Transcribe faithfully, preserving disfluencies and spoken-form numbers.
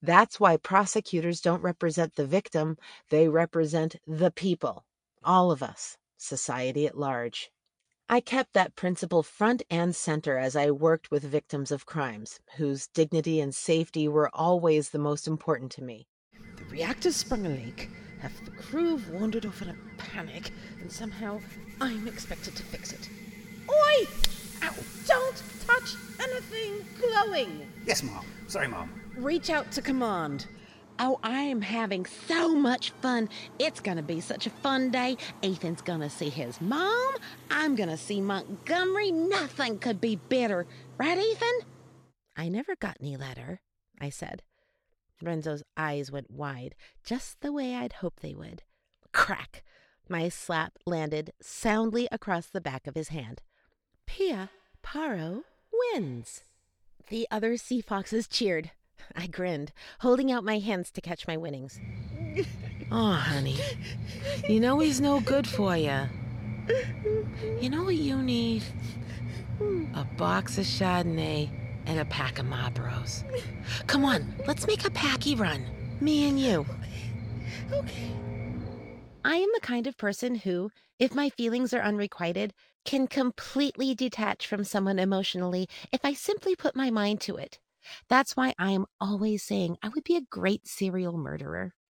That's why prosecutors don't represent the victim, they represent the people, all of us, society at large. I kept that principle front and center as I worked with victims of crimes, whose dignity and safety were always the most important to me. The reactor sprung a leak, half the crew have wandered off in a panic, and somehow I'm expected to fix it. Oi! Ow! Don't touch anything glowing! Yes, Mom. Sorry, Mom. Reach out to command. Oh, I am having so much fun. It's gonna be such a fun day. Ethan's gonna see his mom. I'm gonna see Montgomery. Nothing could be better. Right, Ethan? I never got any letter, I said. Renzo's eyes went wide, just the way I'd hoped they would. Crack! My slap landed soundly across the back of his hand. Pia Paro wins. The other sea foxes cheered. I grinned, holding out my hands to catch my winnings. Oh, honey, you know he's no good for you. You know what you need? A box of Chardonnay and a pack of Marlboros. Come on, let's make a packy run. Me and you. Okay. I am the kind of person who, if my feelings are unrequited, can completely detach from someone emotionally if I simply put my mind to it. That's why I am always saying I would be a great serial murderer.